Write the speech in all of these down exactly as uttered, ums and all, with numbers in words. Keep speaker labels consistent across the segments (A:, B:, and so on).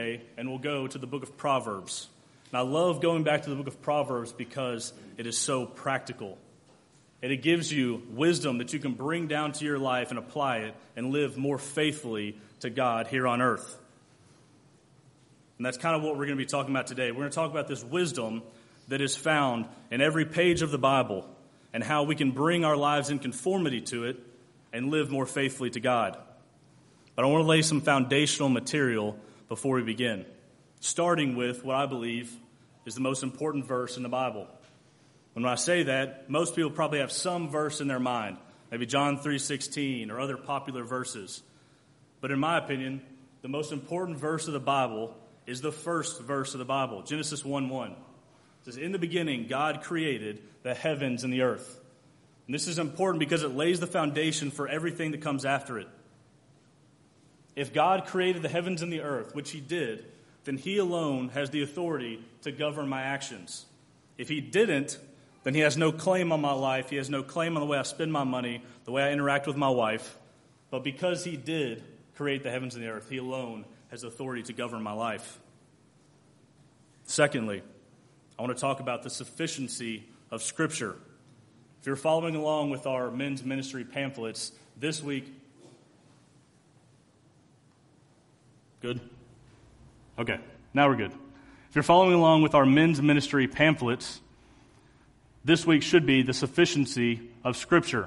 A: And we'll go to the book of Proverbs. And I love going back to the book of Proverbs because it is so practical. And it gives you wisdom that you can bring down to your life and apply it and live more faithfully to God here on earth. And that's kind of what we're going to be talking about today. We're going to talk about this wisdom that is found in every page of the Bible and how we can bring our lives in conformity to it and live more faithfully to God. But I want to lay some foundational material before we begin, starting with what I believe is the most important verse in the Bible. When I say that, most people probably have some verse in their mind, maybe John three sixteen or other popular verses. But in my opinion, the most important verse of the Bible is the first verse of the Bible, Genesis one one. It says, "In the beginning, God created the heavens and the earth." And this is important because it lays the foundation for everything that comes after it. If God created the heavens and the earth, which he did, then he alone has the authority to govern my actions. If he didn't, then he has no claim on my life. He has no claim on the way I spend my money, the way I interact with my wife. But because he did create the heavens and the earth, he alone has authority to govern my life. Secondly, I want to talk about the sufficiency of Scripture. If you're following along with our men's ministry pamphlets, this week... Good? Okay, now we're good. If you're following along with our men's ministry pamphlets, this week should be the sufficiency of Scripture.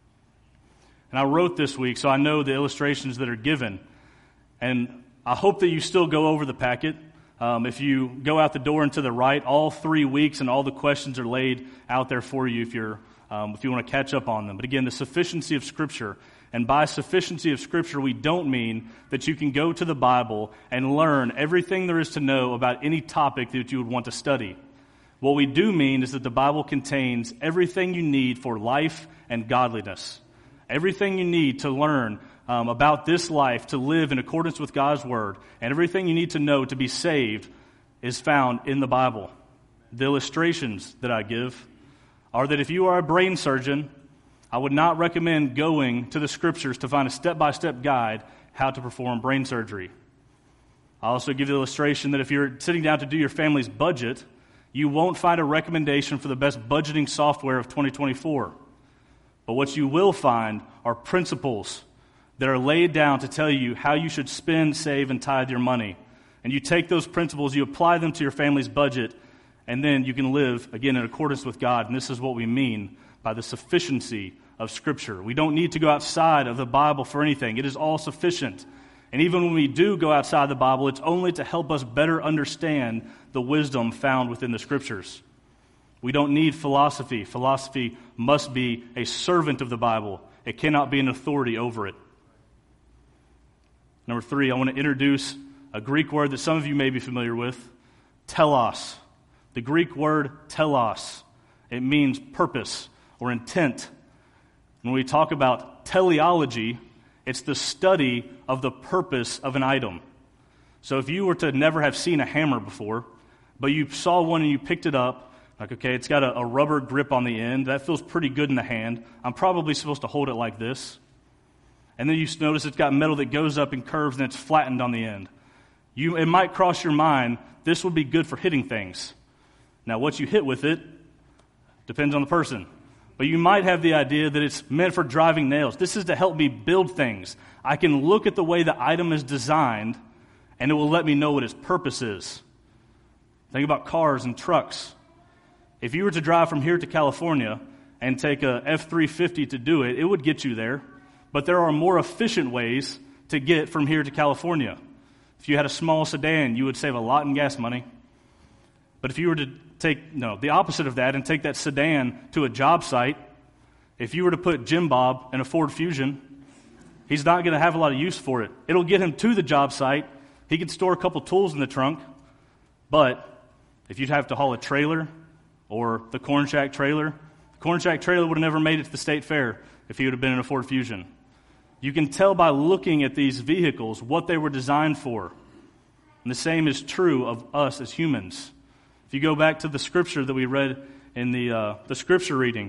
A: And I wrote this week, so I know the illustrations that are given. And I hope that you still go over the packet. Um, if you go out the door and to the right, all three weeks and all the questions are laid out there for you if you're um, if you want to catch up on them. But again, the sufficiency of Scripture. And by sufficiency of Scripture, we don't mean that you can go to the Bible and learn everything there is to know about any topic that you would want to study. What we do mean is that the Bible contains everything you need for life and godliness. Everything you need to learn um, about this life, to live in accordance with God's Word, and everything you need to know to be saved is found in the Bible. The illustrations that I give are that if you are a brain surgeon, I would not recommend going to the Scriptures to find a step-by-step guide how to perform brain surgery. I also give the illustration that if you're sitting down to do your family's budget, you won't find a recommendation for the best budgeting software of twenty twenty-four. But what you will find are principles that are laid down to tell you how you should spend, save, and tithe your money. And you take those principles, you apply them to your family's budget, and then you can live, again, in accordance with God. And this is what we mean by the sufficiency of Scripture. We don't need to go outside of the Bible for anything. It is all sufficient. And even when we do go outside the Bible, it's only to help us better understand the wisdom found within the Scriptures. We don't need philosophy. Philosophy must be a servant of the Bible. It cannot be an authority over it. Number three, I want to introduce a Greek word that some of you may be familiar with, telos. The Greek word telos. It means purpose or intent. When we talk about teleology, it's the study of the purpose of an item. So if you were to never have seen a hammer before, but you saw one and you picked it up, like, okay, it's got a, a rubber grip on the end. That feels pretty good in the hand. I'm probably supposed to hold it like this. And then you notice it's got metal that goes up and curves and it's flattened on the end. You, it might cross your mind, this would be good for hitting things. Now, what you hit with it depends on the person. But you might have the idea that it's meant for driving nails. This is to help me build things. I can look at the way the item is designed, and it will let me know what its purpose is. Think about cars and trucks. If you were to drive from here to California and take a F three fifty to do it, it would get you there. But there are more efficient ways to get from here to California. If you had a small sedan, you would save a lot in gas money. But if you were to take no the opposite of that and take that sedan to a job site, if you were to put Jim Bob in a Ford Fusion, he's not going to have a lot of use for it. It'll get him to the job site. He could store a couple tools in the trunk. But if you'd have to haul a trailer or the Corn Shack trailer, the Corn Shack trailer would have never made it to the state fair if he would have been in a Ford Fusion. You can tell by looking at these vehicles what they were designed for. And the same is true of us as humans. If you go back to the scripture that we read in the uh, the scripture reading,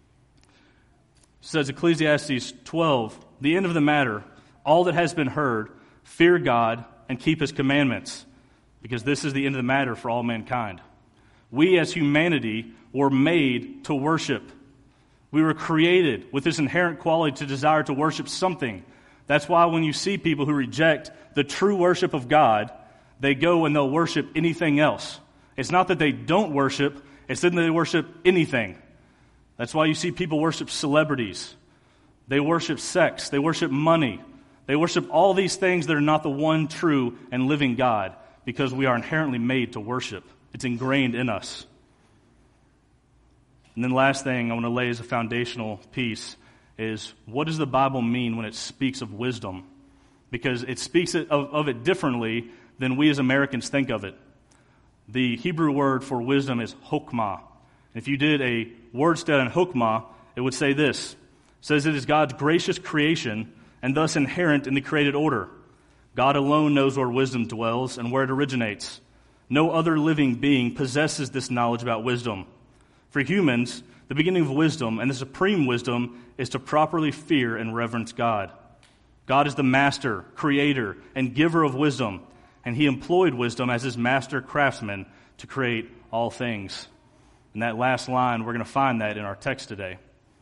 A: it says Ecclesiastes twelve, the end of the matter, all that has been heard, fear God and keep His commandments, because this is the end of the matter for all mankind. We as humanity were made to worship. We were created with this inherent quality to desire to worship something. That's why when you see people who reject the true worship of God, they go and they'll worship anything else. It's not that they don't worship, it's that they worship anything. That's why you see people worship celebrities. They worship sex. They worship money. They worship all these things that are not the one true and living God, because we are inherently made to worship. It's ingrained in us. And then last thing I want to lay as a foundational piece is, what does the Bible mean when it speaks of wisdom? Because it speaks of, of it differently than we as Americans think of it. The Hebrew word for wisdom is chokmah. If you did a word study on chokmah, it would say this. It says it is God's gracious creation and thus inherent in the created order. God alone knows where wisdom dwells and where it originates. No other living being possesses this knowledge about wisdom. For humans, the beginning of wisdom and the supreme wisdom is to properly fear and reverence God. God is the master, creator, and giver of wisdom, and he employed wisdom as his master craftsman to create all things. In that last line, we're going to find that in our text today.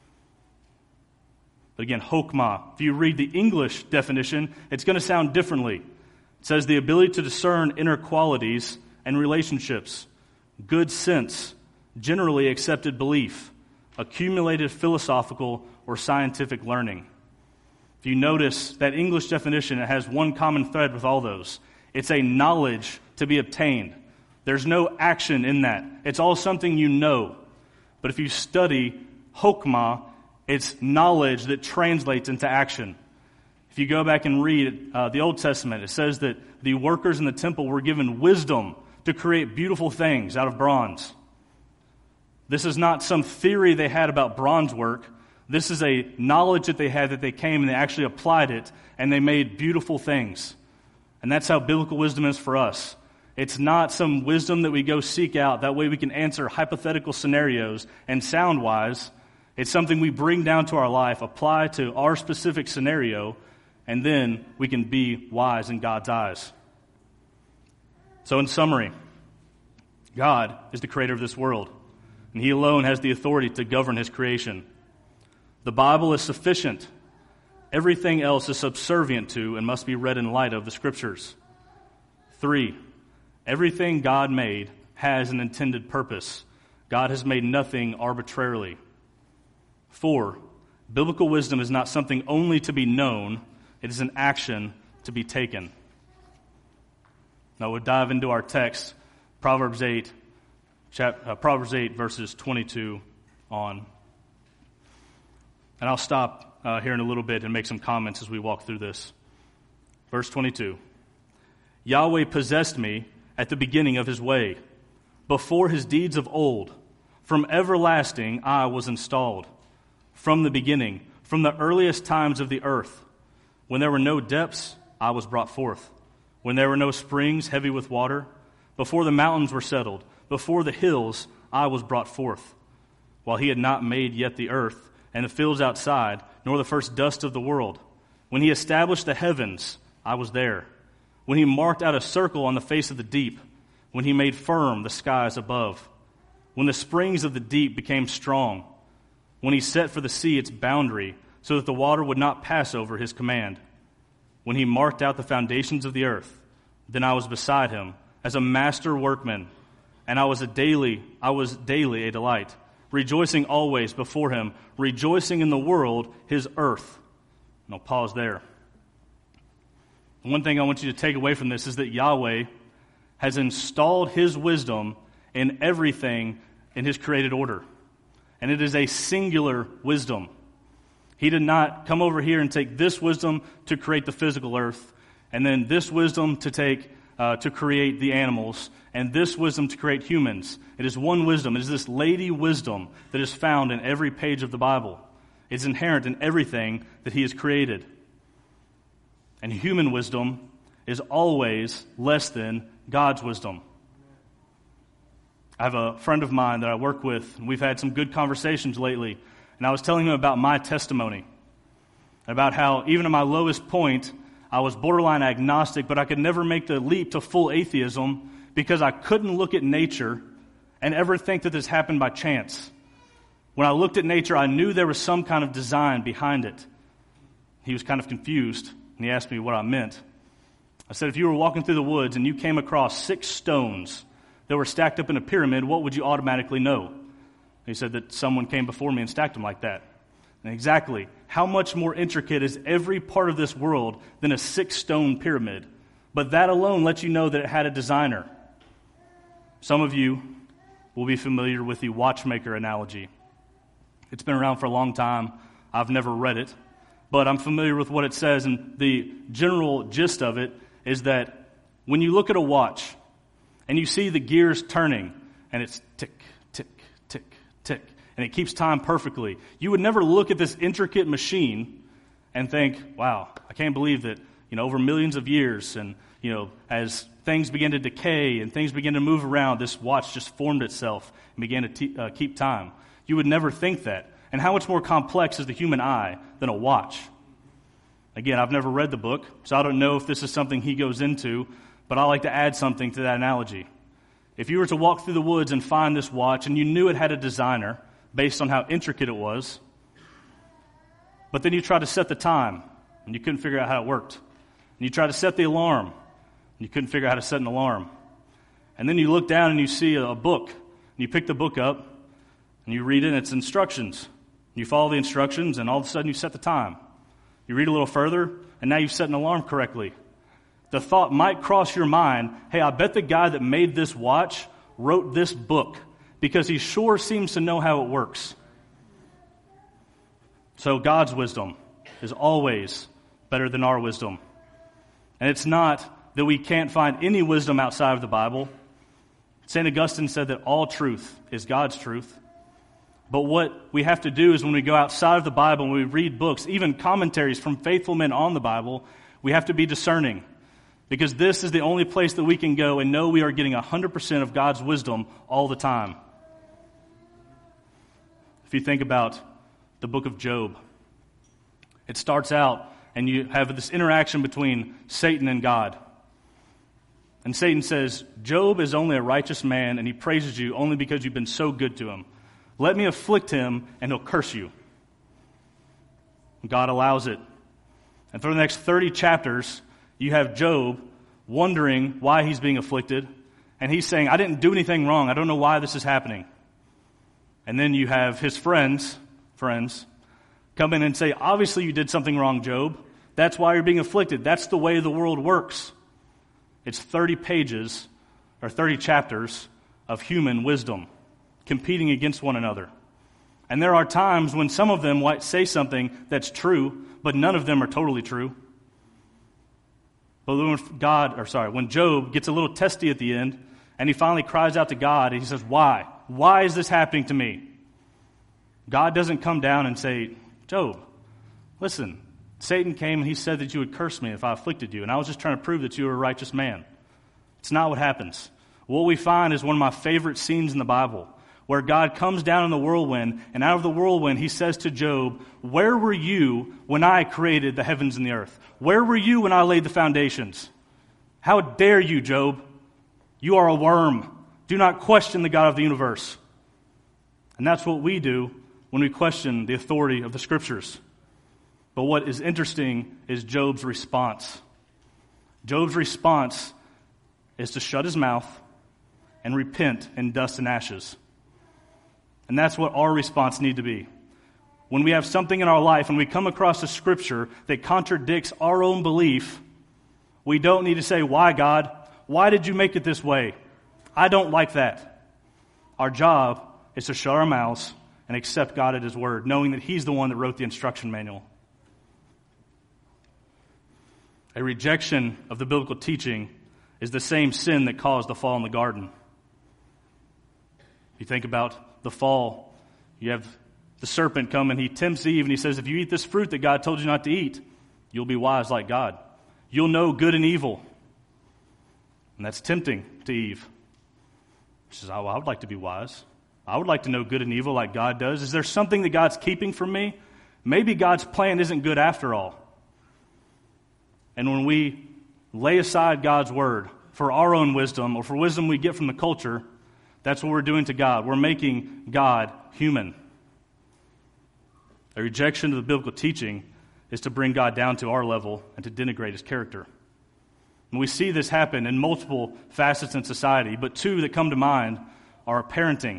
A: But again, chokmah, if you read the English definition, it's going to sound differently. It says the ability to discern inner qualities and relationships, good sense, generally accepted belief, accumulated philosophical or scientific learning. If you notice that English definition, it has one common thread with all those. It's a knowledge to be obtained. There's no action in that. It's all something you know. But if you study chokmah, it's knowledge that translates into action. If you go back and read uh, the Old Testament, it says that the workers in the temple were given wisdom to create beautiful things out of bronze. This is not some theory they had about bronze work. This is a knowledge that they had that they came and they actually applied it and they made beautiful things. And that's how biblical wisdom is for us. It's not some wisdom that we go seek out. That way we can answer hypothetical scenarios and sound-wise. It's something we bring down to our life, apply to our specific scenario, and then we can be wise in God's eyes. So in summary, God is the creator of this world, and he alone has the authority to govern his creation. The Bible is sufficient. Everything else is subservient to and must be read in light of the Scriptures. Three, everything God made has an intended purpose. God has made nothing arbitrarily. Four, biblical wisdom is not something only to be known, it is an action to be taken. Now we'll dive into our text, Proverbs eight, chap, uh, Proverbs eight, verses twenty-two on. And I'll stop uh, here in a little bit and make some comments as we walk through this. Verse twenty-two. Yahweh possessed me at the beginning of his way, before his deeds of old. From everlasting I was installed. From the beginning, from the earliest times of the earth. When there were no depths, I was brought forth. When there were no springs heavy with water, before the mountains were settled, before the hills, I was brought forth. While he had not made yet the earth, and the fields outside, nor the first dust of the world. When he established the heavens, I was there. When he marked out a circle on the face of the deep, when he made firm the skies above, when the springs of the deep became strong, when he set for the sea its boundary, so that the water would not pass over his command, when he marked out the foundations of the earth, then I was beside him as a master workman, and I was a daily, I was daily a delight, rejoicing always before him, rejoicing in the world, his earth. And I'll pause there. One thing I want you to take away from this is that Yahweh has installed his wisdom in everything in his created order. And it is a singular wisdom. He did not come over here and take this wisdom to create the physical earth, and then this wisdom to take uh, to create the animals, and this wisdom to create humans. It is one wisdom. It is this lady wisdom that is found in every page of the Bible. It's inherent in everything that he has created. And human wisdom is always less than God's wisdom. I have a friend of mine that I work with, and we've had some good conversations lately, and I was telling him about my testimony, about how even at my lowest point, I was borderline agnostic, but I could never make the leap to full atheism because I couldn't look at nature and ever think that this happened by chance. When I looked at nature, I knew there was some kind of design behind it. He was kind of confused, and he asked me what I meant. I said, if you were walking through the woods and you came across six stones that were stacked up in a pyramid, what would you automatically know? He said that someone came before me and stacked them like that. And exactly, how much more intricate is every part of this world than a six-stone pyramid? But that alone lets you know that it had a designer. Some of you will be familiar with the watchmaker analogy. It's been around for a long time. I've never read it, but I'm familiar with what it says, and the general gist of it is that when you look at a watch and you see the gears turning, and it's tick, tick, tick, tick, and it keeps time perfectly, you would never look at this intricate machine and think, wow, I can't believe that, you know, over millions of years and, you know, as things began to decay and things began to move around, this watch just formed itself and began to t- uh, keep time. You would never think that. And how much more complex is the human eye than a watch? Again, I've never read the book, so I don't know if this is something he goes into, but I like to add something to that analogy. If you were to walk through the woods and find this watch and you knew it had a designer based on how intricate it was, but then you tried to set the time and you couldn't figure out how it worked, and you tried to set the alarm and you couldn't figure out how to set an alarm, and then you look down and you see a book, and you pick the book up and you read it and it's instructions. You follow the instructions and all of a sudden you set the time. You read a little further, and now you've set an alarm correctly. The thought might cross your mind, hey, I bet the guy that made this watch wrote this book because he sure seems to know how it works. So God's wisdom is always better than our wisdom. And it's not that we can't find any wisdom outside of the Bible. Saint Augustine said that all truth is God's truth. But what we have to do is when we go outside of the Bible, when we read books, even commentaries from faithful men on the Bible, we have to be discerning. Because this is the only place that we can go and know we are getting one hundred percent of God's wisdom all the time. If you think about the book of Job, it starts out and you have this interaction between Satan and God. And Satan says, Job is only a righteous man and he praises you only because you've been so good to him. Let me afflict him, and he'll curse you. God allows it. And for the next thirty chapters, you have Job wondering why he's being afflicted, and he's saying, I didn't do anything wrong. I don't know why this is happening. And then you have his friends, friends, come in and say, obviously you did something wrong, Job. That's why you're being afflicted. That's the way the world works. It's thirty pages, or thirty chapters of human wisdom competing against one another. And there are times when some of them might say something that's true, but none of them are totally true. But when God, or sorry, when Job gets a little testy at the end, and he finally cries out to God, and he says, why? Why is this happening to me? God doesn't come down and say, Job, listen, Satan came and he said that you would curse me if I afflicted you, and I was just trying to prove that you were a righteous man. It's not what happens. What we find is one of my favorite scenes in the Bible, where God comes down in the whirlwind, and out of the whirlwind he says to Job, where were you when I created the heavens and the earth? Where were you when I laid the foundations? How dare you, Job? You are a worm. Do not question the God of the universe. And that's what we do when we question the authority of the Scriptures. But what is interesting is Job's response. Job's response is to shut his mouth and repent in dust and ashes. And that's what our response need to be. When we have something in our life and we come across a scripture that contradicts our own belief, we don't need to say, why, God? Why did you make it this way? I don't like that. Our job is to shut our mouths and accept God at His word, knowing that He's the one that wrote the instruction manual. A rejection of the biblical teaching is the same sin that caused the fall in the garden. You think about the fall, you have the serpent come and he tempts Eve and he says, if you eat this fruit that God told you not to eat, you'll be wise like God. You'll know good and evil. And that's tempting to Eve. She says, oh, I would like to be wise. I would like to know good and evil like God does. Is there something that God's keeping from me? Maybe God's plan isn't good after all. And when we lay aside God's word for our own wisdom or for wisdom we get from the culture, that's what we're doing to God. We're making God human. A rejection of the biblical teaching is to bring God down to our level and to denigrate his character. And we see this happen in multiple facets in society, but two that come to mind are parenting.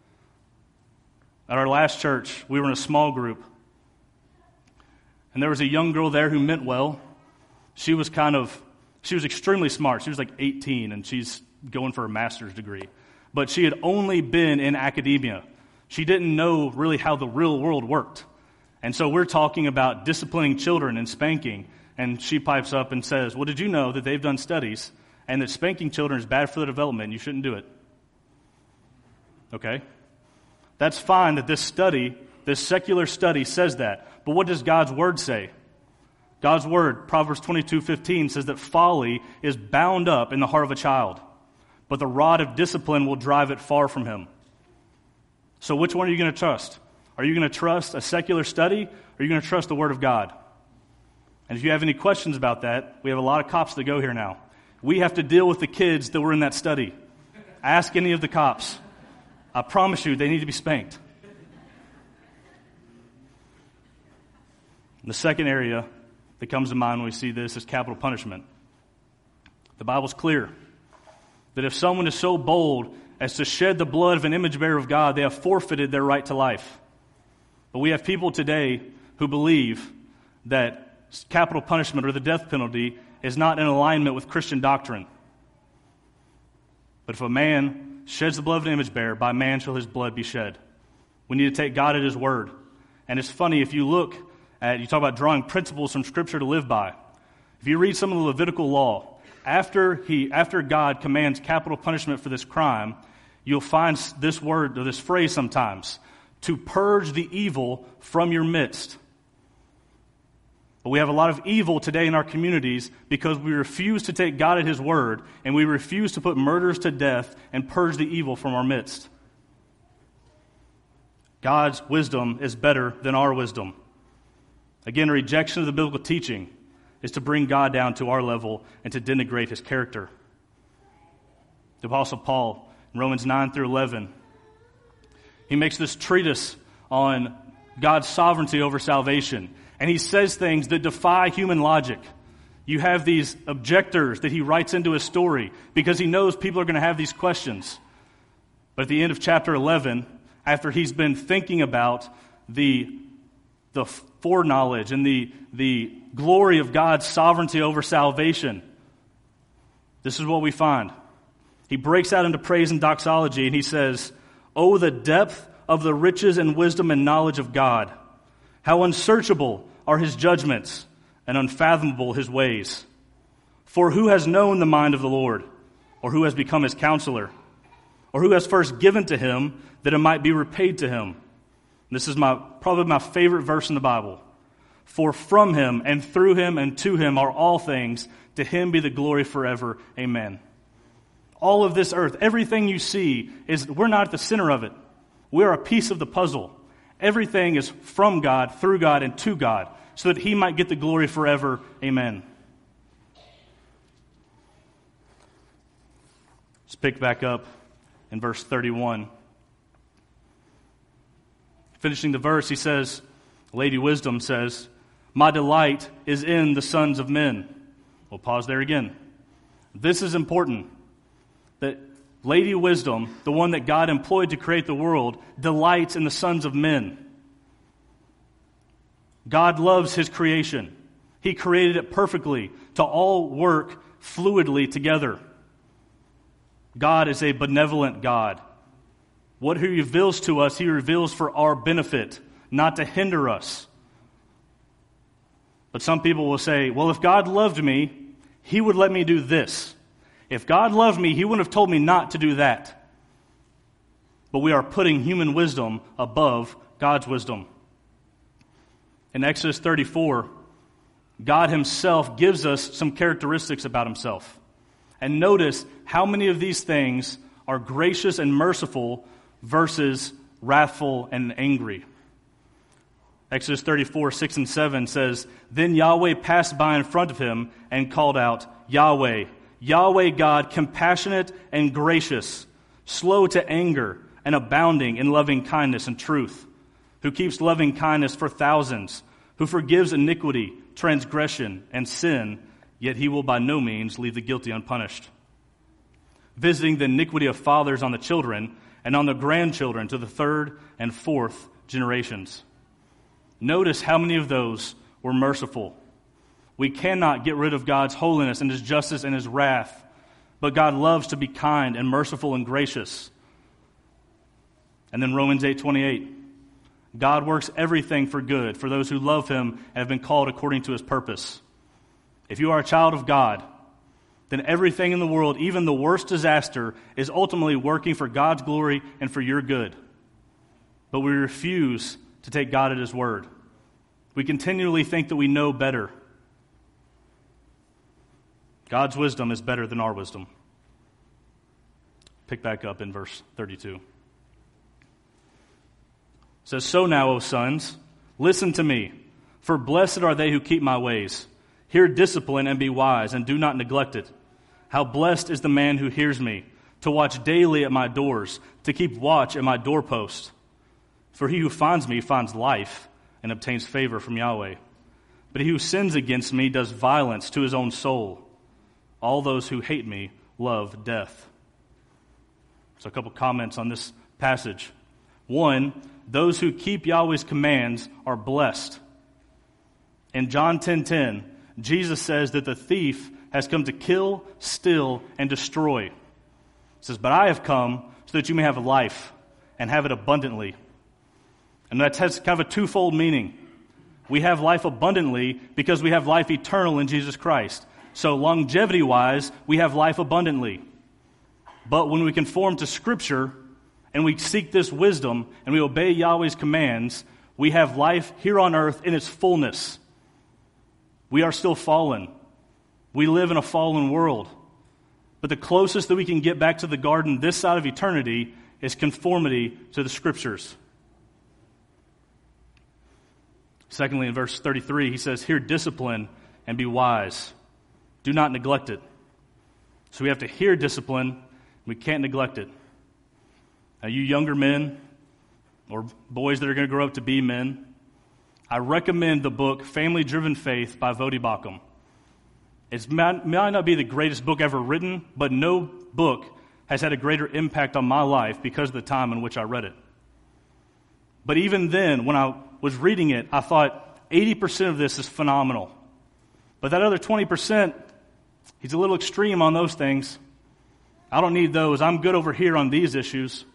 A: At our last church, we were in a small group, and there was a young girl there who meant well. She was kind of, she was extremely smart. She was like eighteen, and she's going for a master's degree. But she had only been in academia. She didn't know really how the real world worked. And so we're talking about disciplining children and spanking, and she pipes up and says, well, did you know that they've done studies and that spanking children is bad for their development and you shouldn't do it? Okay? That's fine that this study, this secular study says that. But what does God's word say? God's word, Proverbs twenty-two fifteen, says that folly is bound up in the heart of a child, but the rod of discipline will drive it far from him. So which one are you going to trust? Are you going to trust a secular study, or are you going to trust the word of God? And if you have any questions about that, we have a lot of cops that go here now. We have to deal with the kids that were in that study. Ask any of the cops. I promise you, they need to be spanked. The second area that comes to mind when we see this is capital punishment. The Bible's clear that if someone is so bold as to shed the blood of an image bearer of God, they have forfeited their right to life. But we have people today who believe that capital punishment or the death penalty is not in alignment with Christian doctrine. But if a man sheds the blood of an image bearer, by man shall his blood be shed. We need to take God at his word. And it's funny, if you look at, you talk about drawing principles from Scripture to live by. If you read some of the Levitical law, after he, after God commands capital punishment for this crime, you'll find this word or this phrase sometimes, to purge the evil from your midst. But we have a lot of evil today in our communities because we refuse to take God at his word, and we refuse to put murderers to death and purge the evil from our midst. God's wisdom is better than our wisdom. Again, a rejection of the biblical teaching is to bring God down to our level and to denigrate his character. The Apostle Paul, in Romans nine through eleven, he makes this treatise on God's sovereignty over salvation. And he says things that defy human logic. You have these objectors that he writes into his story because he knows people are going to have these questions. But at the end of chapter eleven, after he's been thinking about the, the foreknowledge and the, the glory of God's sovereignty over salvation, this is what we find. He breaks out into praise and doxology, and he says, "Oh, the depth of the riches and wisdom and knowledge of God! How unsearchable are his judgments and unfathomable his ways. For who has known the mind of the Lord, or who has become his counselor, or who has first given to him that it might be repaid to him?" This is my probably my favorite verse in the Bible. "For from him and through him and to him are all things. To him be the glory forever. Amen." All of this earth, everything you see, is we're not at the center of it. We are a piece of the puzzle. Everything is from God, through God, and to God, so that he might get the glory forever. Amen. Let's pick back up in verse thirty-one. Finishing the verse, he says, Lady Wisdom says, "My delight is in the sons of men." We'll pause there again. This is important, that Lady Wisdom, the one that God employed to create the world, delights in the sons of men. God loves his creation. He created it perfectly to all work fluidly together. God is a benevolent God. What he reveals to us, he reveals for our benefit, not to hinder us. But some people will say, well, if God loved me, he would let me do this. If God loved me, he wouldn't have told me not to do that. But we are putting human wisdom above God's wisdom. In Exodus thirty-four, God himself gives us some characteristics about himself. And notice how many of these things are gracious and merciful versus wrathful and angry. Exodus thirty-four, six and seven says, Then Yahweh passed by in front of him and called out, Yahweh, Yahweh God, compassionate and gracious, slow to anger and abounding in loving kindness and truth, who keeps loving kindness for thousands, who forgives iniquity, transgression, and sin, yet he will by no means leave the guilty unpunished. Visiting the iniquity of fathers on the children and on the grandchildren to the third and fourth generations. Notice how many of those were merciful. We cannot get rid of God's holiness and His justice and His wrath, but God loves to be kind and merciful and gracious. And then Romans eight twenty-eight, God works everything for good for those who love Him and have been called according to His purpose. If you are a child of God, then everything in the world, even the worst disaster, is ultimately working for God's glory and for your good. But we refuse to take God at His word. We continually think that we know better. God's wisdom is better than our wisdom. Pick back up in verse thirty-two. It says, So now, O sons, listen to me, for blessed are they who keep my ways. Hear discipline and be wise, and do not neglect it. How blessed is the man who hears me, to watch daily at my doors, to keep watch at my doorpost. For he who finds me finds life and obtains favor from Yahweh. But he who sins against me does violence to his own soul. All those who hate me love death. So a couple comments on this passage. One, those who keep Yahweh's commands are blessed. In John ten ten, Jesus says that the thief has come to kill, steal, and destroy. He says, But I have come so that you may have life and have it abundantly. And that has kind of a twofold meaning. We have life abundantly because we have life eternal in Jesus Christ. So longevity-wise, we have life abundantly. But when we conform to Scripture and we seek this wisdom and we obey Yahweh's commands, we have life here on earth in its fullness. We are still fallen. We live in a fallen world. But the closest that we can get back to the garden this side of eternity is conformity to the Scriptures. Secondly, in verse thirty-three, he says, Hear discipline and be wise. Do not neglect it. So we have to hear discipline. We can't neglect it. Now, you younger men or boys that are going to grow up to be men, I recommend the book Family Driven Faith by Voddie Baucham. It might not be the greatest book ever written, but no book has had a greater impact on my life because of the time in which I read it. But even then, when I was reading it, I thought eighty percent of this is phenomenal. But that other twenty percent, he's a little extreme on those things. I don't need those. I'm good over here on these issues.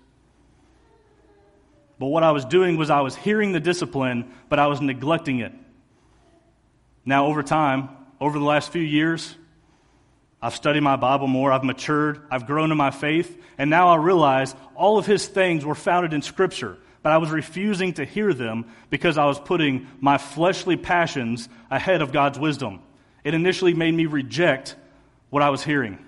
A: But what I was doing was I was hearing the discipline, but I was neglecting it. Now, over time, over the last few years, I've studied my Bible more, I've matured, I've grown in my faith, and now I realize all of His things were founded in Scripture. But I was refusing to hear them because I was putting my fleshly passions ahead of God's wisdom. It initially made me reject what I was hearing.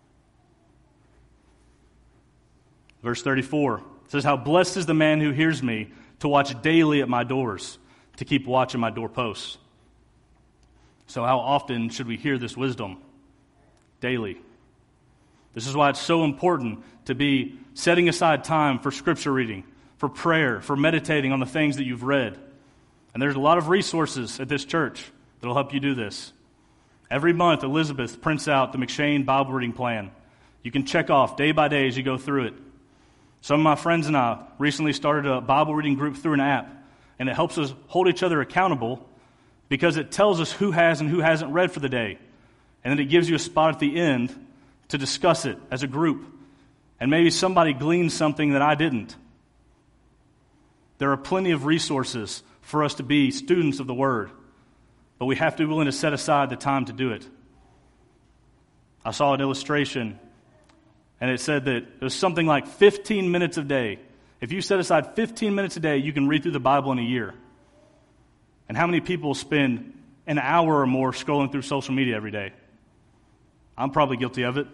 A: Verse thirty-four says, How blessed is the man who hears me, to watch daily at my doors, to keep watch at my doorposts. So how often should we hear this wisdom? Daily. This is why it's so important to be setting aside time for Scripture reading, for prayer, for meditating on the things that you've read. And there's a lot of resources at this church that will help you do this. Every month, Elizabeth prints out the McShane Bible reading plan. You can check off day by day as you go through it. Some of my friends and I recently started a Bible reading group through an app, and it helps us hold each other accountable because it tells us who has and who hasn't read for the day. And then it gives you a spot at the end to discuss it as a group. And maybe somebody gleaned something that I didn't. There are plenty of resources for us to be students of the Word, but we have to be willing to set aside the time to do it. I saw an illustration, and it said that it was something like fifteen minutes a day. If you set aside fifteen minutes a day, you can read through the Bible in a year. And how many people spend an hour or more scrolling through social media every day? I'm probably guilty of it.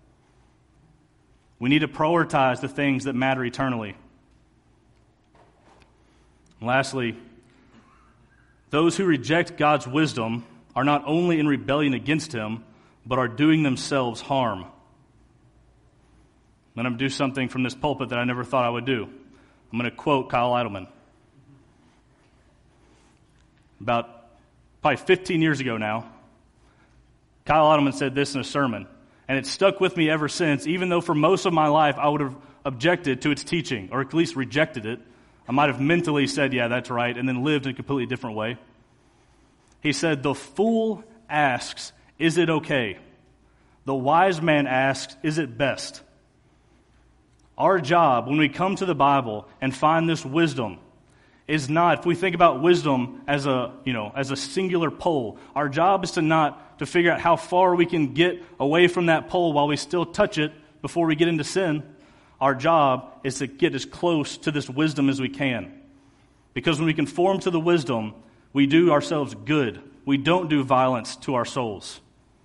A: We need to prioritize the things that matter eternally. And lastly, Those who reject God's wisdom are not only in rebellion against him, but are doing themselves harm. I'm going to do something from this pulpit that I never thought I would do. I'm going to quote Kyle Idleman. About probably fifteen years ago now, Kyle Idleman said this in a sermon, and it's stuck with me ever since, even though for most of my life I would have objected to its teaching, or at least rejected it. I might have mentally said, yeah, that's right, and then lived in a completely different way. He said, "The fool asks, is it okay? The wise man asks, is it best?" Our job, when we come to the Bible and find this wisdom, is not, if we think about wisdom as a, you know, as a singular pole, our job is to not to figure out how far we can get away from that pole while we still touch it before we get into sin. Our job is to get as close to this wisdom as we can. Because when we conform to the wisdom, we do ourselves good. We don't do violence to our souls.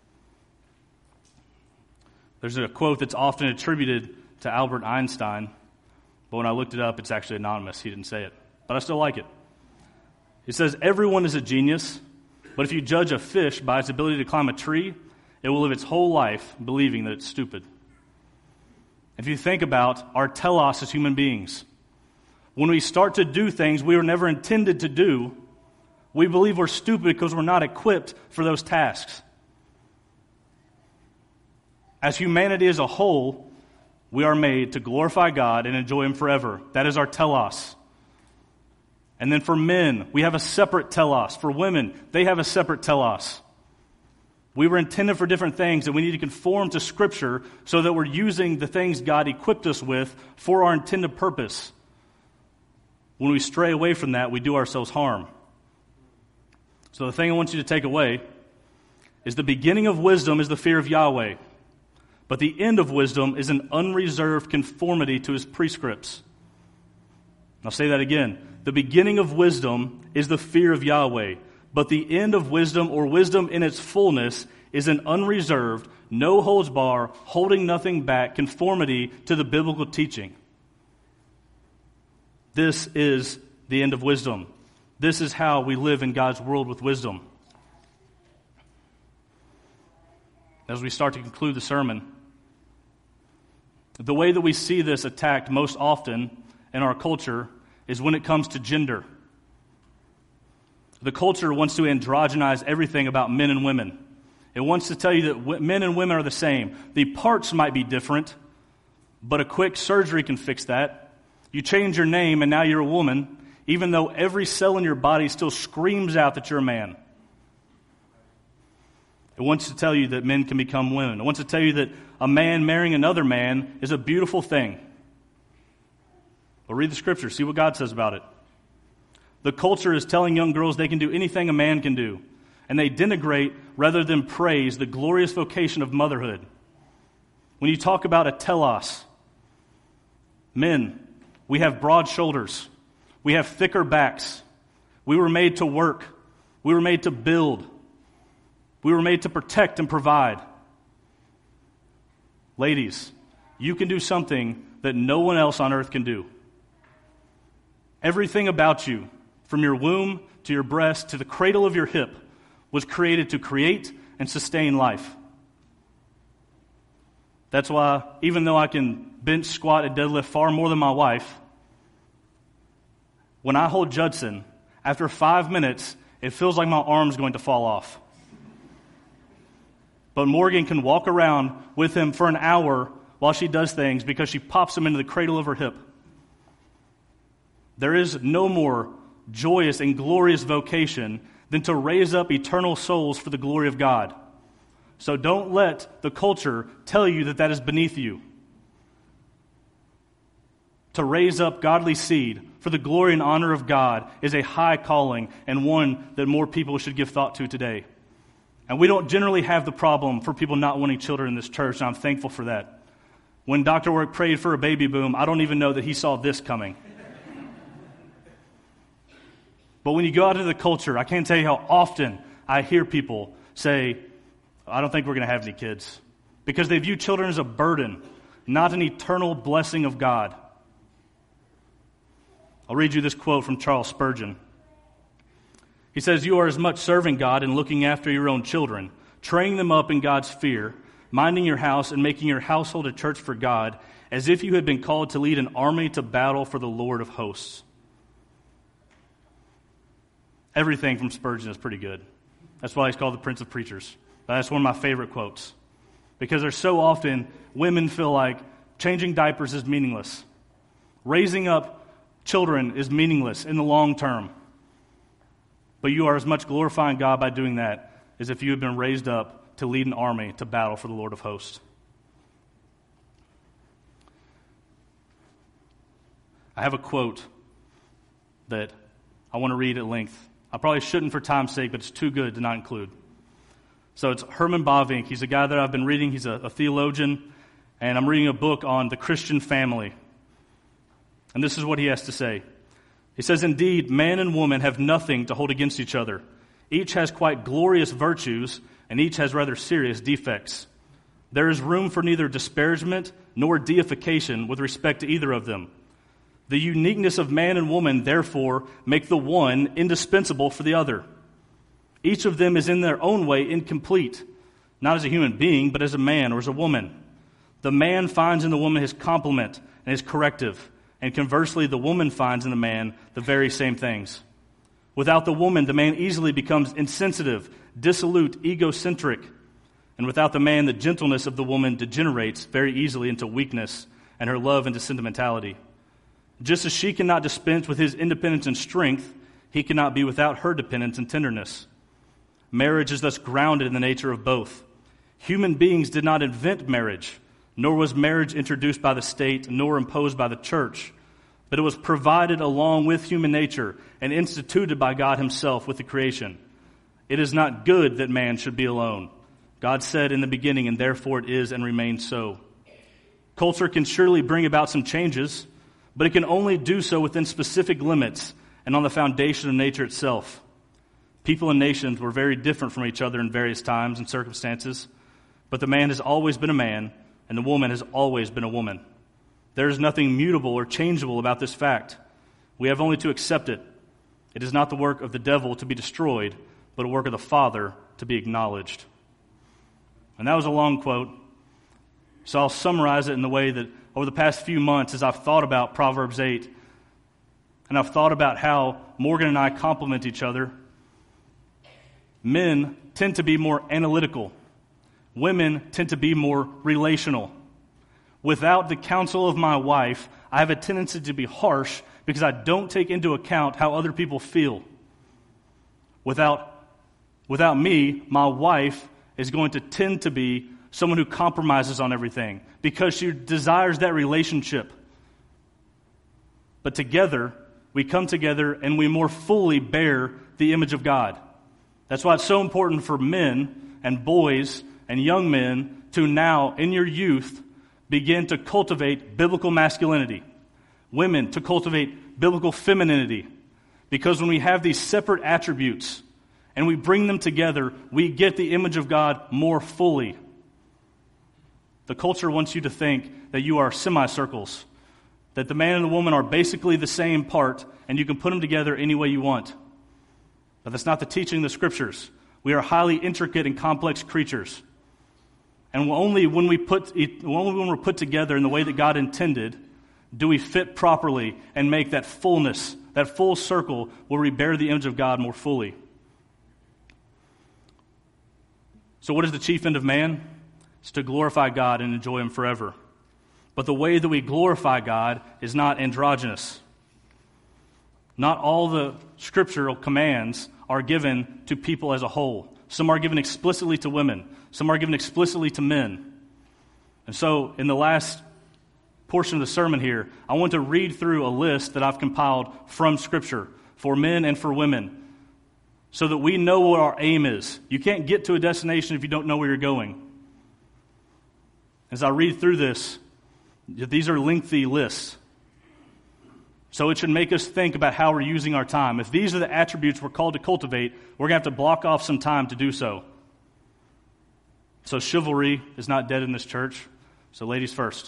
A: There's a quote that's often attributed to Albert Einstein, but when I looked it up, it's actually anonymous. He didn't say it, but I still like it. It says, "Everyone is a genius, but if you judge a fish by its ability to climb a tree, it will live its whole life believing that it's stupid." If you think about our telos as human beings, when we start to do things we were never intended to do, we believe we're stupid because we're not equipped for those tasks. As humanity as a whole, we are made to glorify God and enjoy Him forever. That is our telos. And then for men, we have a separate telos. For women, they have a separate telos. We were intended for different things, and we need to conform to Scripture so that we're using the things God equipped us with for our intended purpose. When we stray away from that, we do ourselves harm. So the thing I want you to take away is the beginning of wisdom is the fear of Yahweh, but the end of wisdom is an unreserved conformity to His prescripts. I'll say that again. The beginning of wisdom is the fear of Yahweh, but the end of wisdom, or wisdom in its fullness, is an unreserved, no holds bar, holding nothing back conformity to the biblical teaching. This is the end of wisdom. This is how we live in God's world with wisdom. As we start to conclude the sermon, the way that we see this attacked most often in our culture is when it comes to gender. The culture wants to androgynize everything about men and women. It wants to tell you that men and women are the same. The parts might be different, but a quick surgery can fix that. You change your name and now you're a woman, even though every cell in your body still screams out that you're a man. It wants to tell you that men can become women. It wants to tell you that a man marrying another man is a beautiful thing. Well, read the Scripture, see what God says about it. The culture is telling young girls they can do anything a man can do, and they denigrate rather than praise the glorious vocation of motherhood. When you talk about a telos, men, we have broad shoulders. We have thicker backs. We were made to work. We were made to build. We were made to protect and provide. Ladies, you can do something that no one else on earth can do. Everything about you, from your womb to your breast to the cradle of your hip, was created to create and sustain life. That's why, even though I can bench, squat, and deadlift far more than my wife, when I hold Judson, after five minutes, it feels like my arm's going to fall off. But Morgan can walk around with him for an hour while she does things because she pops him into the cradle of her hip. There is no more joyous and glorious vocation than to raise up eternal souls for the glory of God. So don't let the culture tell you that that is beneath you. To raise up godly seed for the glory and honor of God is a high calling and one that more people should give thought to today. And we don't generally have the problem for people not wanting children in this church, and I'm thankful for that. When Doctor Work prayed for a baby boom, I don't even know that he saw this coming. But when you go out into the culture, I can't tell you how often I hear people say, I don't think we're going to have any kids. Because they view children as a burden, not an eternal blessing of God. I'll read you this quote from Charles Spurgeon. He says, you are as much serving God and looking after your own children, training them up in God's fear, minding your house and making your household a church for God, as if you had been called to lead an army to battle for the Lord of hosts. Everything from Spurgeon is pretty good. That's why he's called the Prince of Preachers. That's one of my favorite quotes. Because there's so often women feel like changing diapers is meaningless. Raising up children is meaningless in the long term. But you are as much glorifying God by doing that as if you had been raised up to lead an army to battle for the Lord of hosts. I have a quote that I want to read at length. I probably shouldn't for time's sake, but it's too good to not include. So it's Herman Bavinck. He's a guy that I've been reading. He's a, a theologian, and I'm reading a book on the Christian family. And this is what he has to say. He says, indeed, man and woman have nothing to hold against each other. Each has quite glorious virtues, and each has rather serious defects. There is room for neither disparagement nor deification with respect to either of them. The uniqueness of man and woman, therefore, make the one indispensable for the other. Each of them is in their own way incomplete, not as a human being, but as a man or as a woman. The man finds in the woman his complement and his corrective, and conversely, the woman finds in the man the very same things. Without the woman, the man easily becomes insensitive, dissolute, egocentric. And without the man, the gentleness of the woman degenerates very easily into weakness and her love into sentimentality. Just as she cannot dispense with his independence and strength, he cannot be without her dependence and tenderness. Marriage is thus grounded in the nature of both. Human beings did not invent marriage, nor was marriage introduced by the state, nor imposed by the church, but it was provided along with human nature and instituted by God himself with the creation. It is not good that man should be alone. God said in the beginning, and therefore it is and remains so. Culture can surely bring about some changes, but it can only do so within specific limits and on the foundation of nature itself. People and nations were very different from each other in various times and circumstances, but the man has always been a man, and the woman has always been a woman. There is nothing mutable or changeable about this fact. We have only to accept it. It is not the work of the devil to be destroyed, but a work of the Father to be acknowledged. And that was a long quote, so I'll summarize it in the way that over the past few months, as I've thought about Proverbs eight, and I've thought about how Morgan and I complement each other, men tend to be more analytical. Women tend to be more relational. Without the counsel of my wife, I have a tendency to be harsh because I don't take into account how other people feel. Without, without me, my wife is going to tend to be someone who compromises on everything because she desires that relationship. But together, we come together and we more fully bear the image of God. That's why it's so important for men and boys and young men to now, in your youth, begin to cultivate biblical masculinity. Women to cultivate biblical femininity. Because when we have these separate attributes and we bring them together, we get the image of God more fully. The culture wants you to think that you are semicircles, that the man and the woman are basically the same part, and you can put them together any way you want. But that's not the teaching of the Scriptures. We are highly intricate and complex creatures. And only when we put only when we're put together in the way that God intended do we fit properly and make that fullness, that full circle where we bear the image of God more fully. So what is the chief end of man? It's to glorify God and enjoy Him forever. But the way that we glorify God is not androgynous. Not all the scriptural commands are given to people as a whole. Some are given explicitly to women. Some are given explicitly to men. And so, in the last portion of the sermon here, I want to read through a list that I've compiled from Scripture for men and for women so that we know what our aim is. You can't get to a destination if you don't know where you're going. As I read through this, these are lengthy lists. So it should make us think about how we're using our time. If these are the attributes we're called to cultivate, we're going to have to block off some time to do so. So chivalry is not dead in this church. So ladies first.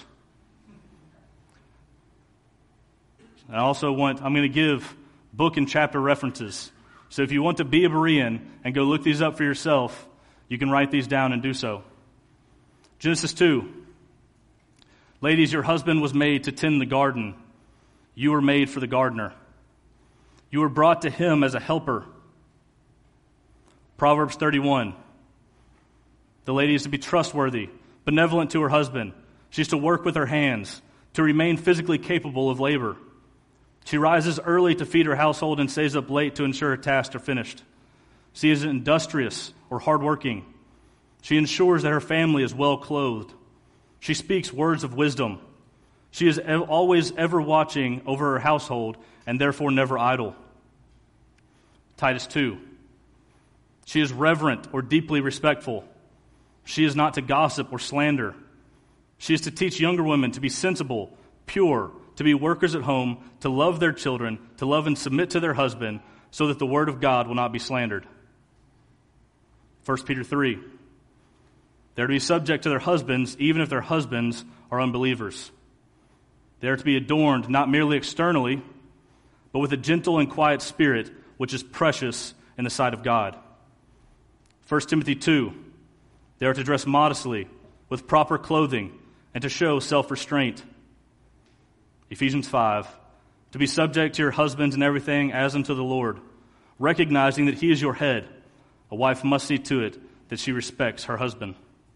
A: I also want, I'm going to give book and chapter references So if you want to be a Berean and go look these up for yourself, you can write these down and do so. Genesis two. Ladies, your husband was made to tend the garden. You were made for the gardener. You were brought to him as a helper. Proverbs thirty-one. The lady is to be trustworthy, benevolent to her husband. She's to work with her hands, to remain physically capable of labor. She rises early to feed her household and stays up late to ensure her tasks are finished. She is industrious or hardworking. She ensures that her family is well clothed. She speaks words of wisdom. She is ev- always ever watching over her household and therefore never idle. Titus two. She is reverent or deeply respectful. She is not to gossip or slander. She is to teach younger women to be sensible, pure, to be workers at home, to love their children, to love and submit to their husband, so that the word of God will not be slandered. First Peter three. They are to be subject to their husbands, even if their husbands are unbelievers. They are to be adorned not merely externally, but with a gentle and quiet spirit, which is precious in the sight of God. First Timothy two. They are to dress modestly, with proper clothing, and to show self-restraint. Ephesians five. To be subject to your husbands in everything as unto the Lord, recognizing that he is your head. A wife must see to it that she respects her husband.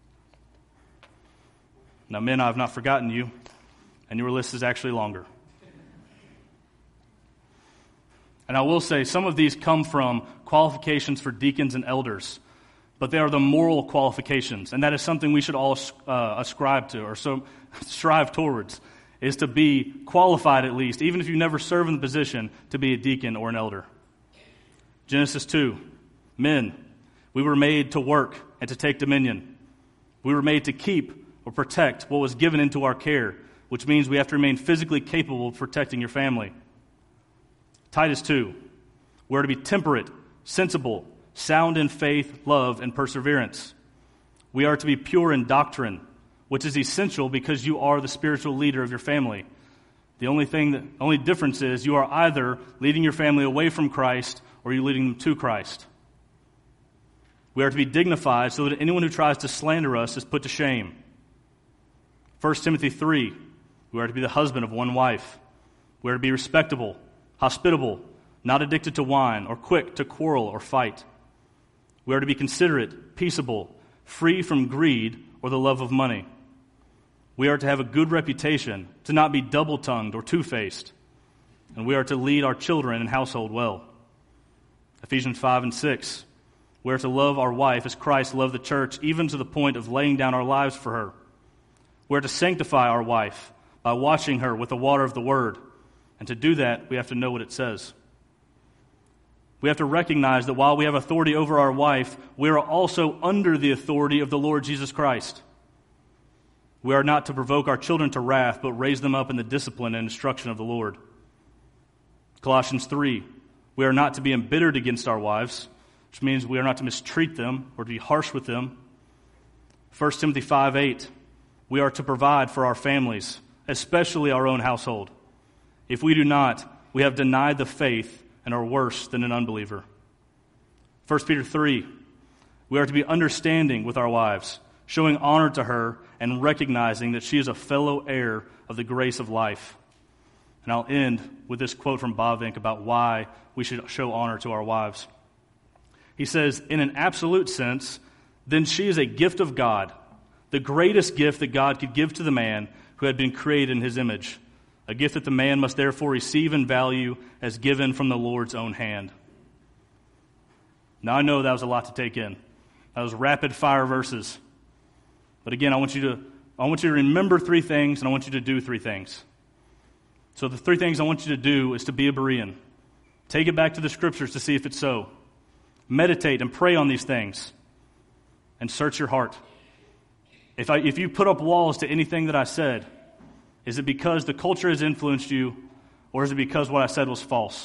A: Now, men, I have not forgotten you, and your list is actually longer. And I will say, some of these come from qualifications for deacons and elders, but they are the moral qualifications, and that is something we should all uh, ascribe to, or so strive towards, is to be qualified at least, even if you never serve in the position, to be a deacon or an elder. Genesis two, men, we were made to work and to take dominion. We were made to keep or protect what was given into our care, which means we have to remain physically capable of protecting your family. Titus two, we're to be temperate, sensible, sound in faith, love, and perseverance. We are to be pure in doctrine, which is essential because you are the spiritual leader of your family. The only thing, that, only difference is you are either leading your family away from Christ or you're leading them to Christ. We are to be dignified so that anyone who tries to slander us is put to shame. First Timothy three, we are to be the husband of one wife. We are to be respectable, hospitable, not addicted to wine, or quick to quarrel or fight. We are to be considerate, peaceable, free from greed or the love of money. We are to have a good reputation, to not be double-tongued or two-faced. And we are to lead our children and household well. Ephesians five and six, we are to love our wife as Christ loved the church, even to the point of laying down our lives for her. We are to sanctify our wife by washing her with the water of the Word. And to do that, we have to know what it says. We have to recognize that while we have authority over our wife, we are also under the authority of the Lord Jesus Christ. We are not to provoke our children to wrath, but raise them up in the discipline and instruction of the Lord. Colossians three, we are not to be embittered against our wives, which means we are not to mistreat them or to be harsh with them. First Timothy five eight, we are to provide for our families, especially our own household. If we do not, we have denied the faith and are worse than an unbeliever. First Peter three, we are to be understanding with our wives, showing honor to her and recognizing that she is a fellow heir of the grace of life. And I'll end with this quote from Bavinck about why we should show honor to our wives. He says, in an absolute sense, then she is a gift of God, the greatest gift that God could give to the man who had been created in his image, a gift that the man must therefore receive and value as given from the Lord's own hand. Now I know that was a lot to take in. That was rapid fire verses. But again, I want you to I want you to remember three things, and I want you to do three things. So the three things I want you to do is to be a Berean. Take it back to the Scriptures to see if it's so. Meditate and pray on these things. And search your heart. If I, if you put up walls to anything that I said, is it because the culture has influenced you, or is it because what I said was false?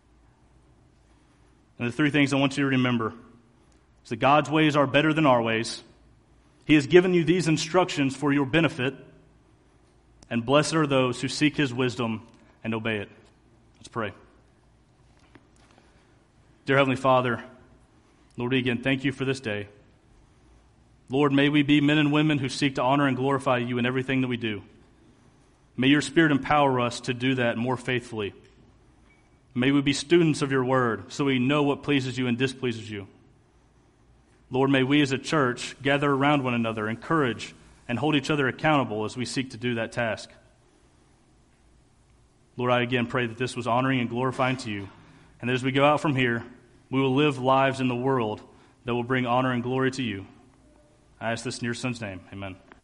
A: And the three things I want you to remember is that God's ways are better than our ways. He has given you these instructions for your benefit, and blessed are those who seek His wisdom and obey it. Let's pray. Dear Heavenly Father, Lord, we again thank you for this day. Lord, may we be men and women who seek to honor and glorify you in everything that we do. May your Spirit empower us to do that more faithfully. May we be students of your word so we know what pleases you and displeases you. Lord, may we as a church gather around one another, encourage, and hold each other accountable as we seek to do that task. Lord, I again pray that this was honoring and glorifying to you, and that as we go out from here, we will live lives in the world that will bring honor and glory to you. I ask this in your Son's name. Amen.